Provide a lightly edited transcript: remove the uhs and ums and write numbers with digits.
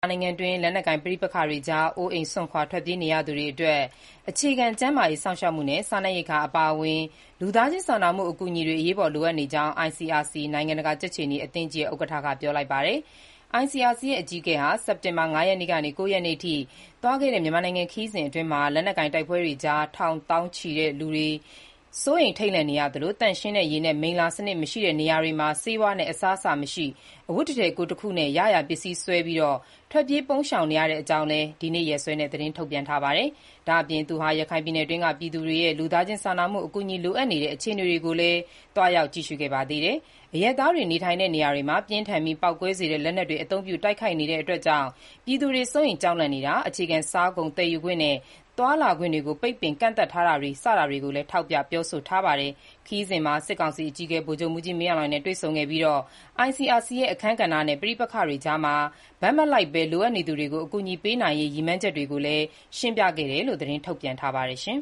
နိုင်ငံတွင်း လက်နက်ကိုင်ပဋိပက္ခတွေကြား အိုးအိမ်စွန့်ခွာ ထွက်ပြေးနေရသူတွေအတွက် အခြေခံကျန်းမာရေး စောင့်ရှောက်မှုနဲ့ စားနပ်ရိက္ခာ အပါအဝင် လူသားချင်းစာနာမှု အကူအညီတွေ အရေးပေါ် လိုအပ်နေကြောင်း ICRC နိုင်ငံတကာ ကြက်ခြေနီအသင်းကြီးရဲ့ ဥက္ကဋ္ဌ က ပြောလိုက်ပါတယ်။ ICRC အကြီးအကဲဟာ စက်တင်ဘာ ၅ ရက်ကနေ ၉ ရက်နေ့အထိ သွားခဲ့တဲ့ မြန်မာနိုင်ငံခရီးစဉ်အတွင်း လက်နက်ကိုင်တိုက်ပွဲတွေကြား ထောင်သောင်းချီတဲ့လူတွေ စိုးရိမ်ထိတ်လန့်နေရသလို သန့်ရှင်းတဲ့ရေနဲ့ မိလ္လာစနစ်မရှိတဲ့နေရာတွေမှာ ဆေးဝါးနဲ့ အစားအစာမရှိ၊ အဝတ်တထည်ကိုယ်တခုနဲ့ ရရာပစ္စည်းစွဲပြီး ထွက်ပြေးပုန်းရှောင်နေရတဲ့အကြောင်းလည်း ဒီနေ့ရက်စွဲနဲ့ သတင်းထုတ်ပြန်ထားပါတယ်။ ဒါ့အပြင် သူဟာ ရခိုင်ပြည်နယ်တွင်းက ပြည်သူတွေရဲ့ လူသားချင်းစာနာမှု အကူအညီလိုအပ်နေတဲ့ အခြေအနေတွေကိုလည်း သွားရောက်ကြည့်ရှုခဲ့ပါသေးတယ်။ အရပ်သားတွေနေထိုင်တဲ့နေရာတွေမှာ ပြင်းထန်ပြီး ပေါက်ကွဲစေတဲ့ လက်နက်တွေ အသုံးပြုတိုက်ခိုက်နေတာကြောင့် ပြည်သူတွေ စိုးရိမ်ကြောက်လန့်နေတာ၊ အခြေခံစားကုန်သယ်ယူခွင့်နဲ့ သွားလာခွင့်တွေကို ပိတ်ပင်ကန့်သတ်ထားတာတွေ စတာတွေကိုလည်း ထောက်ပြပြောဆိုထားပါတယ်။ ခရီးစဉ်မှာ စစ်ကောင်စီအကြီးအကဲ ဗိုလ်ချုပ်မှူးကြီး မင်းအောင်လှိုင်နဲ့ တွေ့ဆုံခဲ့ပြီး ICRC ရဲ့ အခန်းကဏ္ဍနဲ့ ပဋိပက္ခတွေကြား ဘက်မလိုက်ဘဲ လိုအပ်နေသူတွေကို အကူအညီပေးနိုင်ရေး ရည်မှန်းချက်တွေကိုလည်း ရှင်းပြခဲ့တယ်လို့ သတင်းထုတ်ပြန်ထားပါတယ်။